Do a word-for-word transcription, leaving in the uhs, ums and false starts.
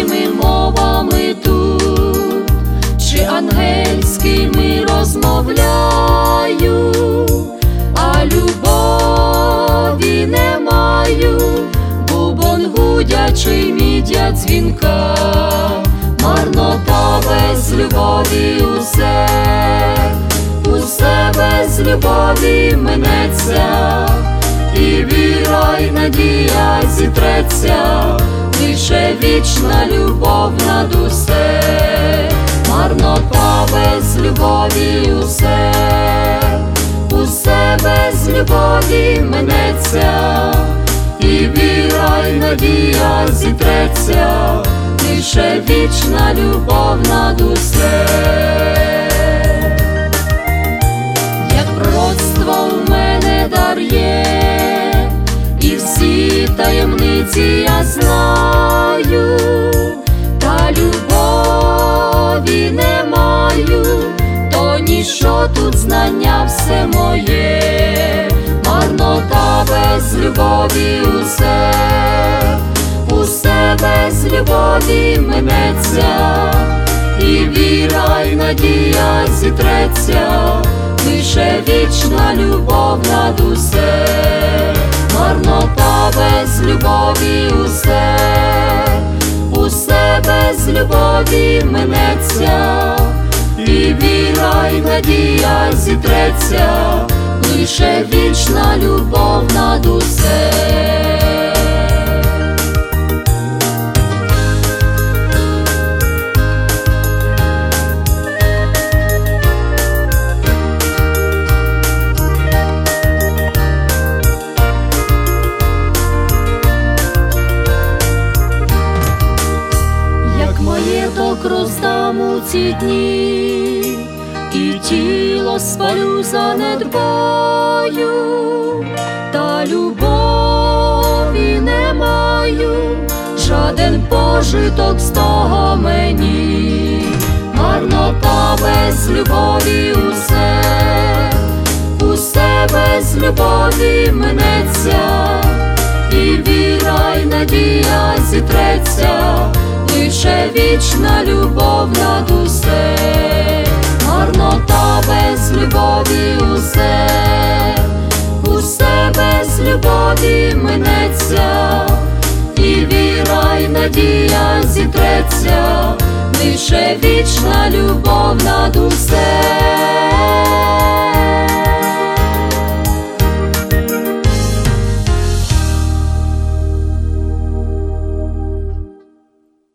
людськими мовами тут, чи ангельськими розмовляю, а любові не маю, бубон гудячий, мідя дзвінка, марнота без любові усе, усе без любові минеться, і віра, й надія зітреться, лише вічна любов над усе, марнота без любові усе, усе без любові минеться, і віра, й надія зітреться, лише вічна любов над усе. Як пророцтво в мене дар є, і всі таємниці я знаю, та любові не маю, то ніщо тут знання все моє, марнота без любові усе, усе без любові минеться, і віра, й надія зітреться, лише вічна любов над усе, марнота без любові усе, усе без любові минеться, і віра, й надія зітреться, лише вічна любов над усе. Маєток роздам у ці дні, і тіло спалю занедбаю, та любові не маю, жаден пожиток з того мені, марнота без любові усе, усе без любові минеться, і віра, й надія зітреться, лише вічна любов над усе, марнота без любові усе, усе без любові минеться, і віра, й надія зітреться, лише вічна любов над усе.